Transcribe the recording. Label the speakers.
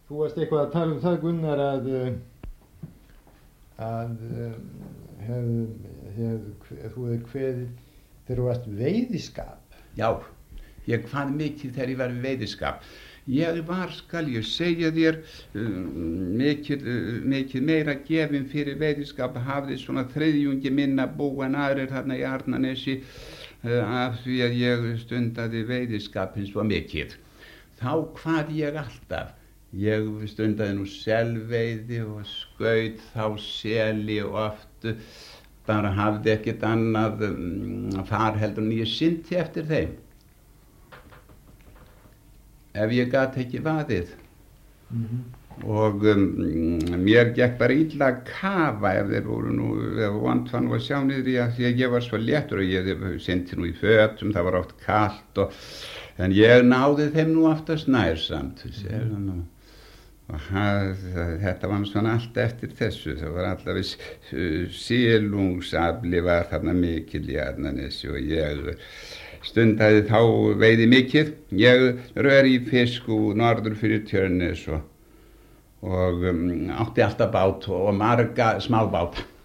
Speaker 1: Þú varst eitthvað að tala það, Gunnar, að þú hefur kveðið þegar þú varst veiðiskap.
Speaker 2: Já, ég kvað mikið þegar ég var við veiðiskap. Ég var, skal ég segja þér, mikið meira gefin fyrir veiðiskap, hafði svona þriðjungi minna bú en aðrir þarna í Arnarnesi af því að ég stundaði veiðiskapinn svo mikið. Þá kvað ég alltaf. Ég stundaði nú selveiði og skaut þá seli og oft bara hafði ekkert annað far heldur en ég synti eftir þeim. Ef ég gat ekki vaðið. Og mér gekk bara illa að kafa ef þeir voru nú vant fann að sjá niður í að því að ég var svo léttur og ég synti nú í fötum, það var oft kalt en ég náði þeim nú oftast nær samt. Og þetta var svona allt eftir þessu, það var allavega silungsafli var þarna mikil í Arnarnesi og ég stundaði þá veiði mikið. Ég rör í fisk og norður fyrir Tjörnes og átti alltaf bát og marga smábáta.